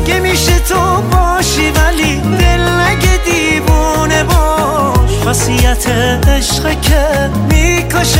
اگه میشه تو باشی ولی دل نگه دیوونه باش. وصیت عشق که میکشه